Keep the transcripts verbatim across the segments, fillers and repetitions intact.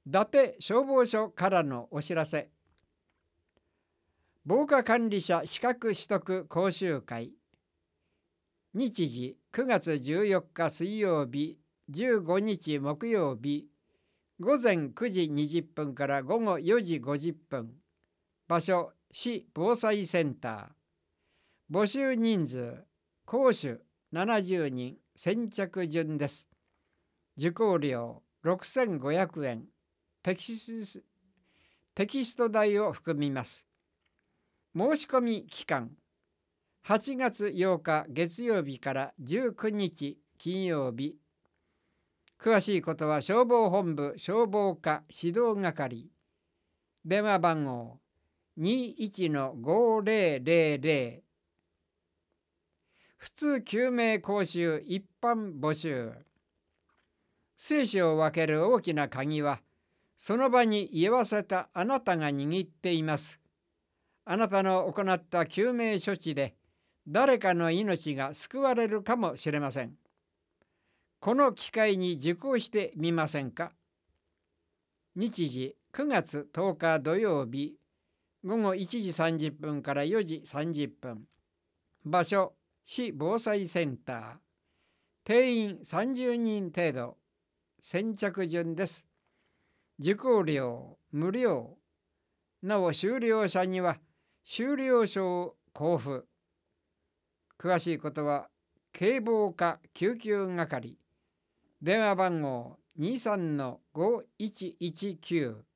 伊達消防署からのお知らせ。防火管理者資格取得講習会。日時くがつじゅうよっか水曜日、じゅうごにち木曜日、ごぜんくじにじゅっぷんからごごよじごじゅっぷん。場所、市防災センター。募集人数、講師ななじゅうにん、先着順です。受講料ろくせんごひゃくえん、テキス、テキスト代を含みます。申し込み期間、はちがつようか月曜日からじゅうくにち金曜日。詳しいことは消防本部消防課指導係。電話番号 にいちのごぜろぜろぜろ。普通救命講習一般募集。生死を分ける大きな鍵は、その場に居合わせたあなたが握っています。あなたの行った救命処置で、誰かの命が救われるかもしれません。この機会に受講してみませんか。日時くがつとおか土曜日、ごごいちじさんじゅっぷんからよじさんじゅっぷん。場所、市防災センター。定員さんじゅうにん程度。先着順です。受講料無料。なお修了者には修了証を交付。詳しいことは警防課救急係。電話番号 にさんのごいちいちきゅう。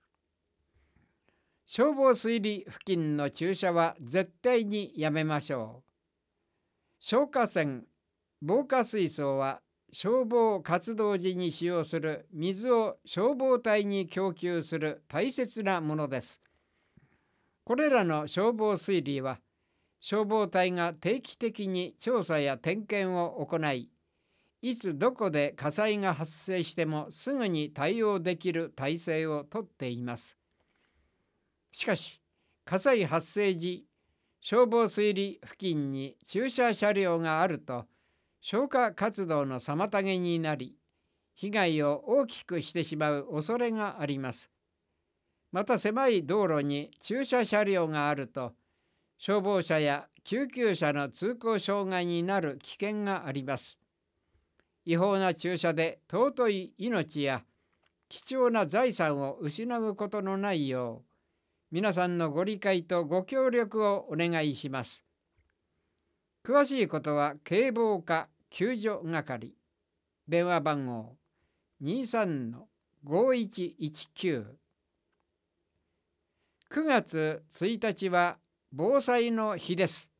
消防水利付近の駐車は絶対にやめましょう。消火栓、防火水槽は消防活動時に使用する水を消防隊に供給する大切なものです。これらの消防水利は消防隊が定期的に調査や点検を行い、いつどこで火災が発生してもすぐに対応できる体制をとっています。しかし、火災発生時、消防水利付近に駐車車両があると、消火活動の妨げになり、被害を大きくしてしまう恐れがあります。また狭い道路に駐車車両があると、消防車や救急車の通行障害になる危険があります。違法な駐車で尊い命や貴重な財産を失うことのないよう、皆さんのご理解とご協力をお願いします。詳しいことは警防課救助係。電話番号 にさんのごいちいちきゅう。くがつついたちは防災の日です。